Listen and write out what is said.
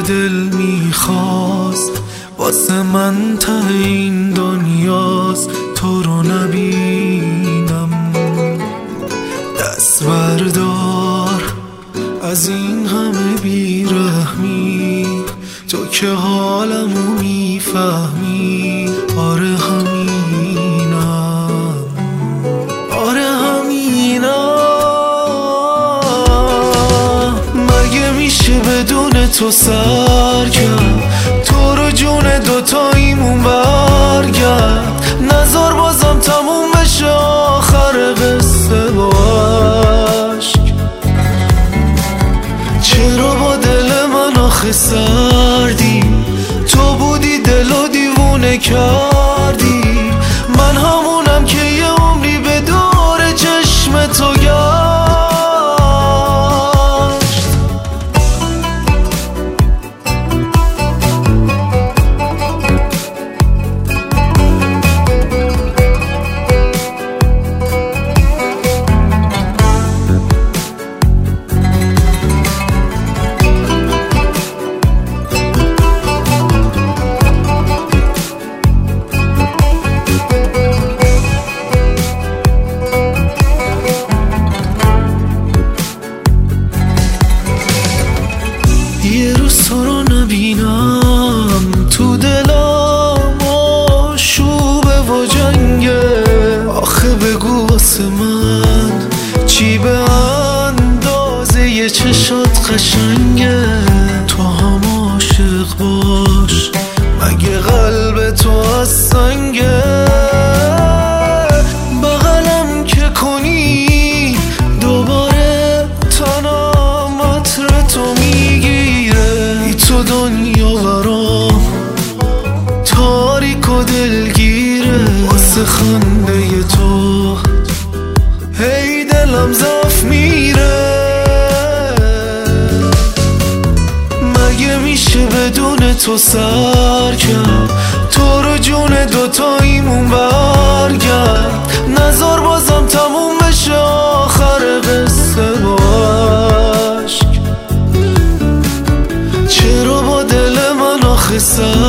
دل میخواست واسه من ته این دنیاست تو رو نبینم. دست بردار از این همه بیرحمی، تو که حالمو میفهمی. آره همینم، آره همینم. مگه میشه بدون تو سرگم تو رو جون دوتاییمون برگرد. نزار بازم تموم بشه آخر قصه با عشق. چرا با دل من آخه سردی؟ تو بودی دل و دیوونه کردی. من همونم که یه عمری به دور چشم تو گشت. یه روز تو رو نبینم تو دلم آشوبه و جنگه. آخه بگو واسه من چی به اندازه یه چشات قشنگه. تو هم عاشق باش مگه قلب تو از سنگه. بغلم که کنی دوباره تنم عطر تو میگیره. تو دنیا برام تاریک و دلگیره. واسه خنده تو هی دلم ضعف میره. مگه میشه بدون تو سرگم تو رو جون دوتاییمون برگرد. نزار بازم تموم بشه آخر قصه با عشق. چرا با دل من آخه سرگم